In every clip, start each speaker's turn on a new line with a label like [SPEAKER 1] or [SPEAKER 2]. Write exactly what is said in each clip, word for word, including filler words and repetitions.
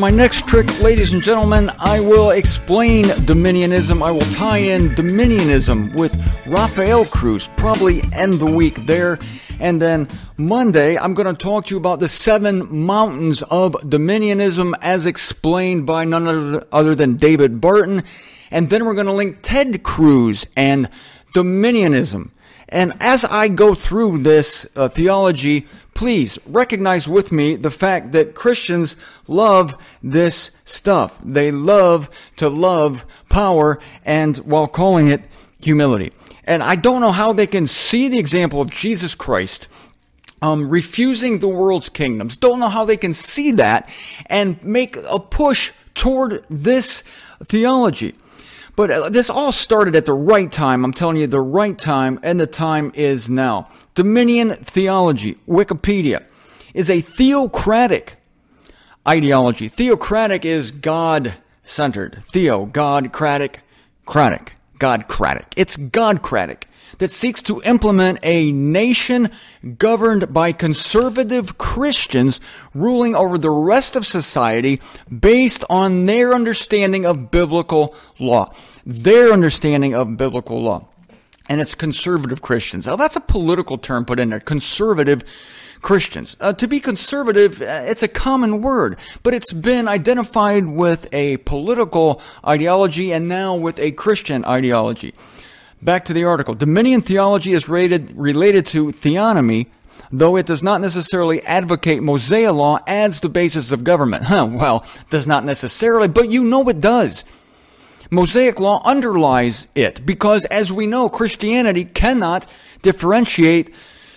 [SPEAKER 1] my next trick, ladies and gentlemen, I will explain dominionism. I will tie in dominionism with Rafael Cruz, probably end the week there. And then Monday, I'm going to talk to you about the seven mountains of dominionism as explained by none other than David Barton. And then we're going to link Ted Cruz and dominionism. And as I go through this uh, theology, please recognize with me the fact that Christians love this stuff. They love to love power and while calling it humility. And I don't know how they can see the example of Jesus Christ um, refusing the world's kingdoms. Don't know how they can see that and make a push toward this theology. But uh, this all started at the right time. I'm telling you, the right time, and the time is now. Dominion theology, Wikipedia, is a theocratic ideology. Theocratic is God-centered. Theo, God-cratic, cratic, God-cratic. It's God-cratic that seeks to implement a nation governed by conservative Christians ruling over the rest of society based on their understanding of biblical law. Their understanding of biblical law. And it's conservative Christians. Now, that's a political term put in there. Conservative Christians. Uh, to be conservative, uh, it's a common word, but it's been identified with a political ideology and now with a Christian ideology. Back to the article. Dominion theology is rated, related to theonomy, though it does not necessarily advocate Mosaic law as the basis of government. Huh, well, does not necessarily, but you know it does. Mosaic law underlies it because, as we know, Christianity cannot differentiate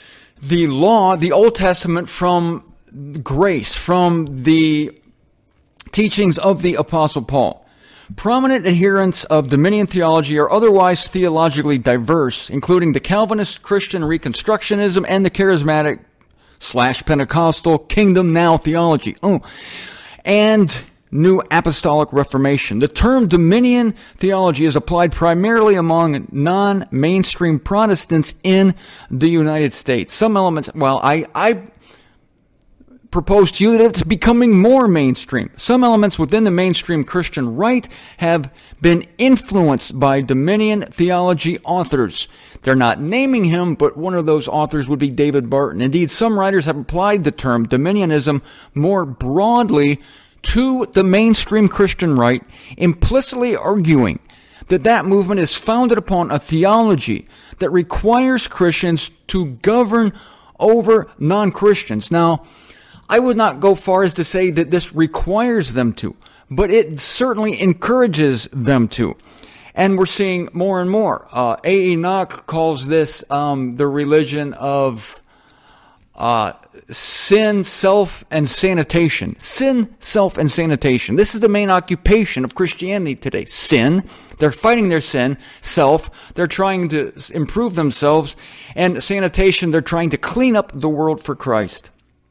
[SPEAKER 1] the law, the Old Testament, from grace, from the teachings of the Apostle Paul. Prominent adherents of dominion theology are otherwise theologically diverse, including the Calvinist Christian Reconstructionism and the charismatic slash Pentecostal Kingdom Now theology. Oh, and New Apostolic Reformation. The term dominion theology is applied primarily among non-mainstream Protestants in the United States. Some elements, well, I, I propose to you that it's becoming more mainstream. Some elements within the mainstream Christian right have been influenced by dominion theology authors. They're not naming him, but one of those authors would be David Barton. Indeed, some writers have applied the term dominionism more broadly to the mainstream Christian right, implicitly arguing that that movement is founded upon a theology that requires Christians to govern over non-Christians. Now, I would not go far as to say that this requires them to, but it certainly encourages them to. And we're seeing more and more. Uh, A. Enoch calls this um, the religion of uh, sin, self, and sanitation. Sin, self, and sanitation. This is the main occupation of Christianity today. Sin. They're fighting their sin. Self. They're trying to improve themselves. And sanitation. They're trying to clean up the world for Christ.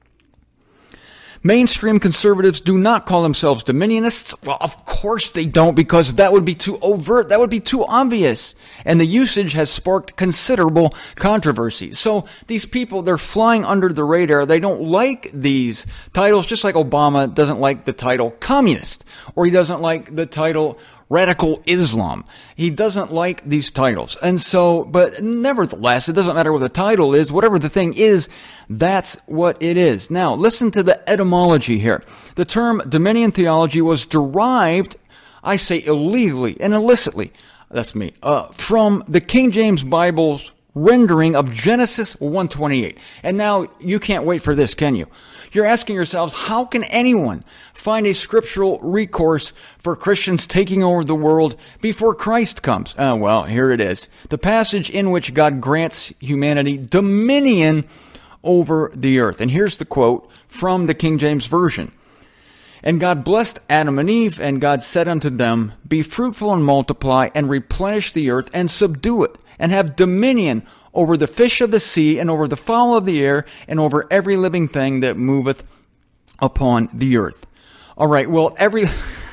[SPEAKER 1] Mainstream conservatives do not call themselves dominionists. Well, of course they don't, because that would be too overt. That would be too obvious. And the usage has sparked considerable controversy. So these people, they're flying under the radar. They don't like these titles, just like Obama doesn't like the title communist, or he doesn't like the title radical Islam. He doesn't like these titles. And so, but nevertheless, it doesn't matter what the title is. Whatever the thing is, that's what it is. Now, listen to the etymology here. The term dominion theology was derived, I say illegally and illicitly, that's me, uh, from the King James Bible's rendering of Genesis one twenty-eight. And now, you can't wait for this, can you? You're asking yourselves, how can anyone find a scriptural recourse for Christians taking over the world before Christ comes? Oh, well, here it is. The passage in which God grants humanity dominion over the earth. And here's the quote from the King James Version. And God blessed Adam and Eve, and God said unto them, Be fruitful and multiply, and replenish the earth, and subdue it, and have dominion over the fish of the sea, and over the fowl of the air, and over every living thing that moveth upon the earth. All right, well, every...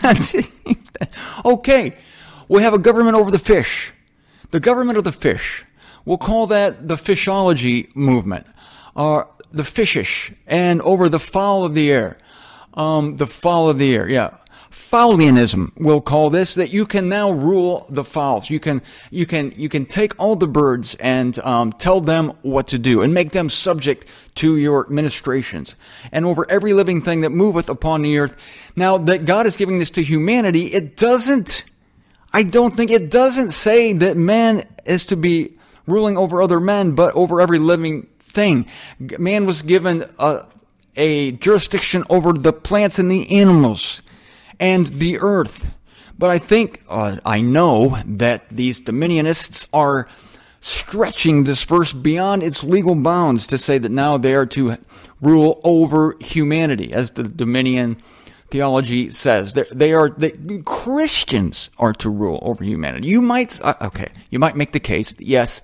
[SPEAKER 1] okay, we have a government over the fish. The government of the fish. We'll call that the fishology movement. Uh, the fishish, and over the fowl of the air. Um, the fowl of the air, yeah. Faulianism, we'll call this, that you can now rule the fowls. You can, you can, you can take all the birds and, um, tell them what to do and make them subject to your ministrations and over every living thing that moveth upon the earth. Now that God is giving this to humanity, it doesn't, I don't think it doesn't say that man is to be ruling over other men, but over every living thing. Man was given a, a jurisdiction over the plants and the animals and the earth. But I think, uh, I know that these dominionists are stretching this verse beyond its legal bounds to say that now they are to rule over humanity, as the Dominion theology says. They're, they are, they, Christians are to rule over humanity. You might, uh, okay, you might make the case that yes,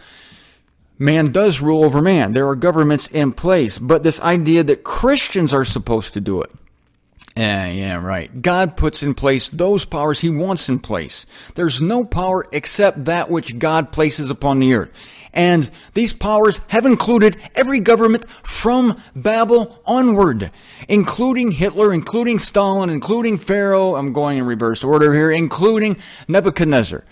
[SPEAKER 1] man does rule over man. There are governments in place, but this idea that Christians are supposed to do it, Yeah, yeah, right. God puts in place those powers he wants in place. There's no power except that which God places upon the earth. And these powers have included every government from Babel onward, including Hitler, including Stalin, including Pharaoh. I'm going in reverse order here, including Nebuchadnezzar.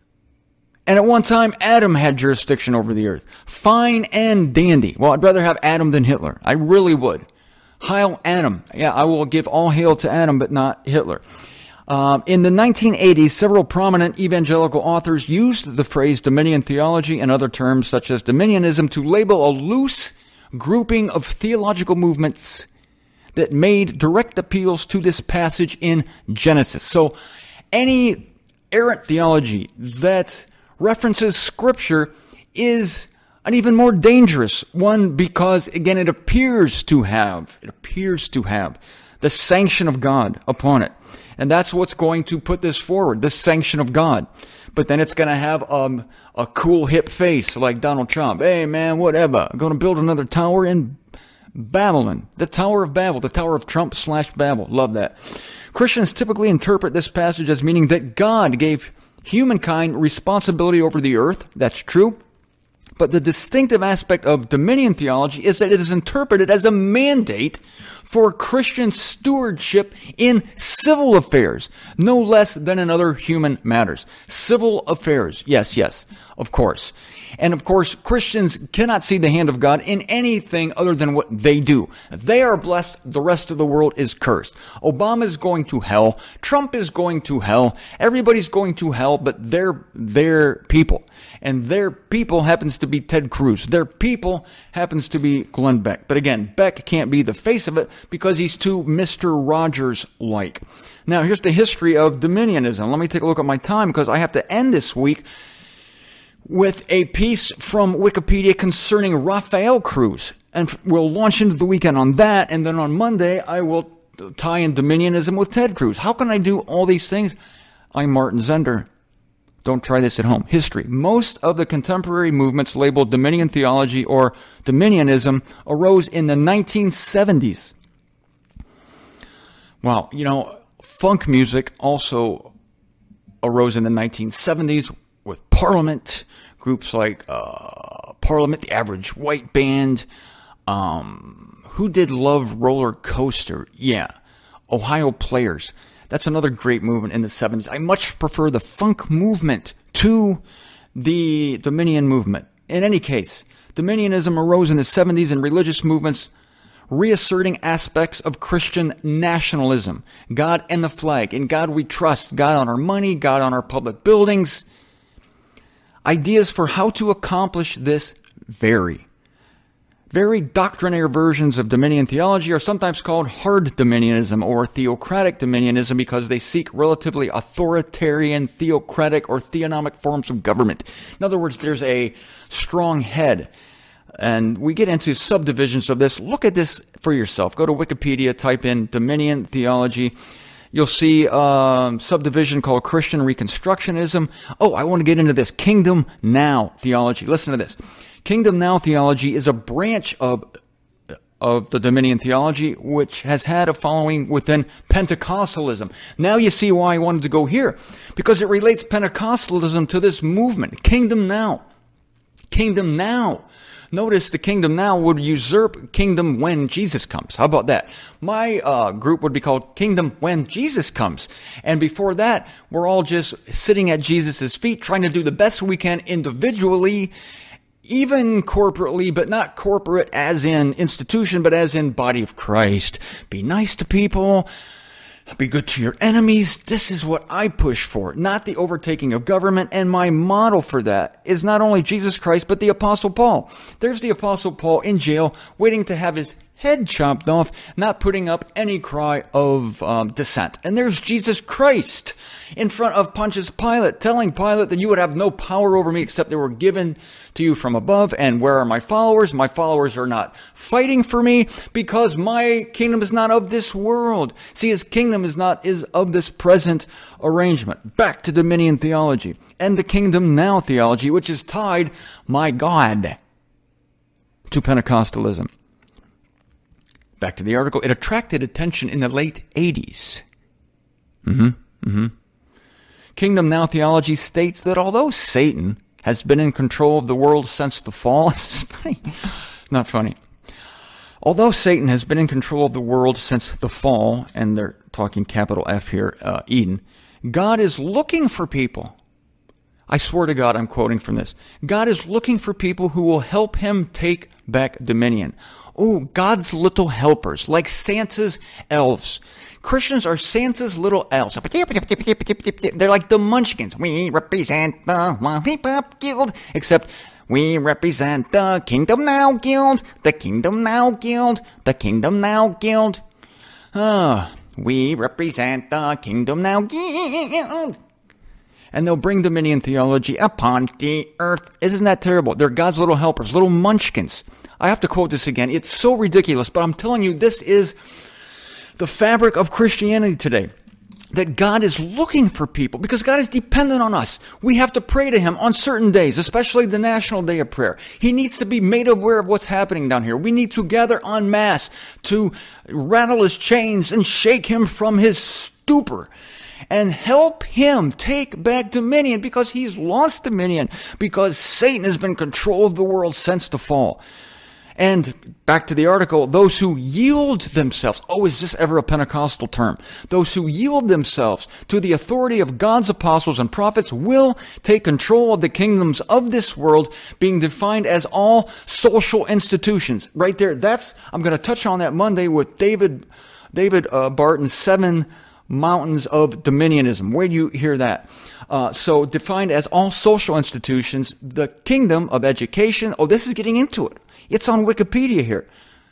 [SPEAKER 1] And at one time, Adam had jurisdiction over the earth. Fine and dandy. Well, I'd rather have Adam than Hitler. I really would. Hail Adam. Yeah, I will give all hail to Adam, but not Hitler. Um, in the nineteen eighties, several prominent evangelical authors used the phrase dominion theology and other terms such as dominionism to label a loose grouping of theological movements that made direct appeals to this passage in Genesis. So any errant theology that references Scripture is an even more dangerous one because, again, it appears to have, it appears to have the sanction of God upon it. And that's what's going to put this forward, the sanction of God. But then it's going to have um, a cool hip face like Donald Trump. Hey, man, whatever. I'm going to build another tower in Babylon. The Tower of Babel, the Tower of Trump slash Babel. Love that. Christians typically interpret this passage as meaning that God gave humankind responsibility over the earth. That's true. But the distinctive aspect of dominion theology is that it is interpreted as a mandate for Christian stewardship in civil affairs, no less than in other human matters. Civil affairs, yes, yes, of course. And of course, Christians cannot see the hand of God in anything other than what they do. They are blessed, the rest of the world is cursed. Obama is going to hell, Trump is going to hell, everybody's going to hell, but they're their people. And their people happens to be Ted Cruz. Their people happens to be Glenn Beck. But again, Beck can't be the face of it because he's too Mister Rogers-like. Now, here's the history of dominionism. Let me take a look at my time because I have to end this week with a piece from Wikipedia concerning Rafael Cruz. And we'll launch into the weekend on that. And then on Monday, I will tie in dominionism with Ted Cruz. How can I do all these things? I'm Martin Zender. Don't try this at home. History. Most of the contemporary movements labeled dominion theology or dominionism arose in the nineteen seventies. Wow, you know, funk music also arose in the nineteen seventies with Parliament, groups like uh, Parliament, the Average White Band. Um, who did Love Roller Coaster? Yeah, Ohio Players. That's another great movement in the seventies. I much prefer the funk movement to the dominion movement. In any case, dominionism arose in the seventies in religious movements reasserting aspects of Christian nationalism. God and the flag. In God we trust. God on our money. God on our public buildings. Ideas for how to accomplish this vary. Very doctrinaire versions of dominion theology are sometimes called hard dominionism or theocratic dominionism because they seek relatively authoritarian, theocratic, or theonomic forms of government. In other words, there's a strong head. And we get into subdivisions of this. Look at this for yourself. Go to Wikipedia, type in dominion theology. You'll see a um, subdivision called Christian Reconstructionism. Oh, I want to get into this. Kingdom Now theology. Listen to this. Kingdom Now theology is a branch of of the dominion theology, which has had a following within Pentecostalism. Now you see why I wanted to go here, because it relates Pentecostalism to this movement. Kingdom Now. Kingdom Now. Notice the kingdom now would usurp kingdom when Jesus comes. How about that? My uh, group would be called Kingdom When Jesus Comes. And before that, we're all just sitting at Jesus' feet, trying to do the best we can individually, even corporately, but not corporate as in institution, but as in body of Christ. Be nice to people. Be good to your enemies. This is what I push for, not the overtaking of government. And my model for that is not only Jesus Christ, but the Apostle Paul. There's the Apostle Paul in jail, waiting to have his head chopped off, not putting up any cry of um, dissent. And there's Jesus Christ in front of Pontius Pilate, telling Pilate that you would have no power over me except they were given to you from above. And where are my followers? My followers are not fighting for me because my kingdom is not of this world. See, his kingdom is not is of this present arrangement. Back to dominion theology and the kingdom now theology, which is tied, my God, to Pentecostalism. Back to the article. It attracted attention in the late eighties. Mm-hmm. Mm-hmm. Kingdom Now theology states that although Satan has been in control of the world since the fall, this is funny, not funny. Although Satan has been in control of the world since the fall, and they're talking capital F here, uh, Eden, God is looking for people. I swear to God, I'm quoting from this. God is looking for people who will help him take back dominion. Oh, God's little helpers, like Santa's elves. Christians are Santa's little elves. They're like the Munchkins. We represent the Lollipop Guild. Except we represent the Kingdom Now Guild, the Kingdom Now Guild, the Kingdom Now Guild. Ah, oh, we represent the Kingdom Now Guild. And they'll bring dominion theology upon the earth. Isn't that terrible? They're God's little helpers, little Munchkins. I have to quote this again. It's so ridiculous, but I'm telling you, this is the fabric of Christianity today. That God is looking for people because God is dependent on us. We have to pray to him on certain days, especially the National Day of Prayer. He needs to be made aware of what's happening down here. We need to gather en masse to rattle his chains and shake him from his stupor and help him take back dominion because he's lost dominion because Satan has been in control of the world since the fall. And back to the article, those who yield themselves, oh, is this ever a Pentecostal term? Those who yield themselves to the authority of God's apostles and prophets will take control of the kingdoms of this world, being defined as all social institutions. Right there, that's, I'm going to touch on that Monday with David, David uh, Barton's Seven Mountains of Dominionism. Where do you hear that? Uh, so defined as all social institutions, the kingdom of education. Oh, this is getting into it. It's on Wikipedia here.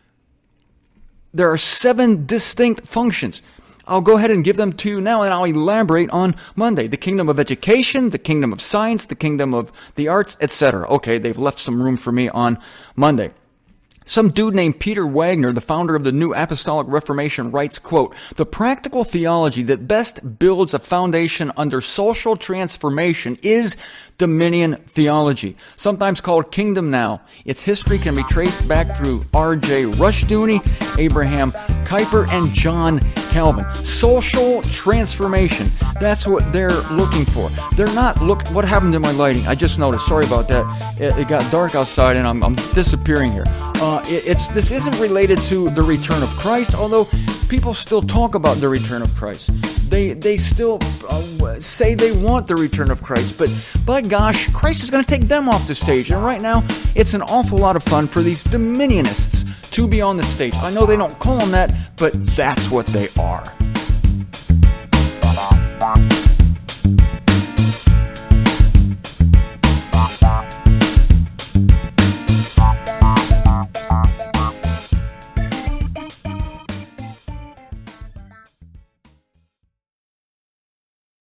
[SPEAKER 1] There are seven distinct functions. I'll go ahead and give them to you now, and I'll elaborate on Monday. The kingdom of education, the kingdom of science, the kingdom of the arts, et cetera. Okay, they've left some room for me on Monday. Some dude named Peter Wagner, the founder of the New Apostolic Reformation, writes, quote, "The practical theology that best builds a foundation under social transformation is dominion theology, sometimes called Kingdom Now. Its history can be traced back through R J Rushdoony, Abraham Kuyper, and John Calvin. Social transformation. That's what they're looking for. They're not, look, what happened to my lighting? I just noticed. Sorry about that. It, it got dark outside and I'm, I'm disappearing here. Uh, it, it's This isn't related to the return of Christ, although people still talk about the return of Christ. They they still uh, say they want the return of Christ, but by gosh, Christ is going to take them off the stage. And right now, it's an awful lot of fun for these dominionists to be on the stage. I know they don't call them that, but that's what they are.